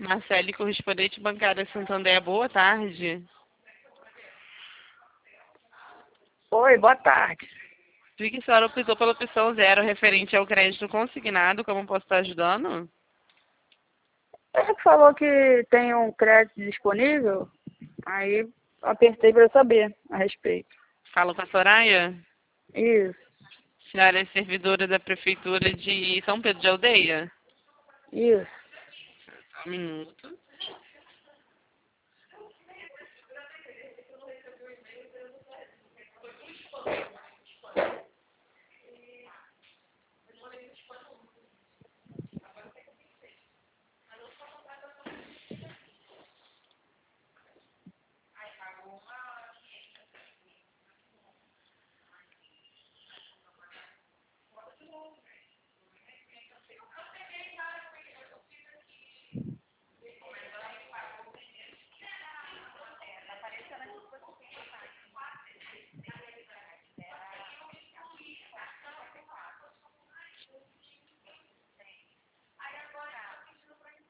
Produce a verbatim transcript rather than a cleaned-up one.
Marcele, correspondente bancária Santander, boa tarde. Oi, boa tarde. Vi que a senhora optou pela opção zero referente ao crédito consignado, como posso estar ajudando? Ele falou que tem um crédito disponível, aí apertei para saber a respeito. Falo com a Soraya? Isso, A senhora é servidora da Prefeitura de São Pedro de Aldeia? isso. Só um minuto.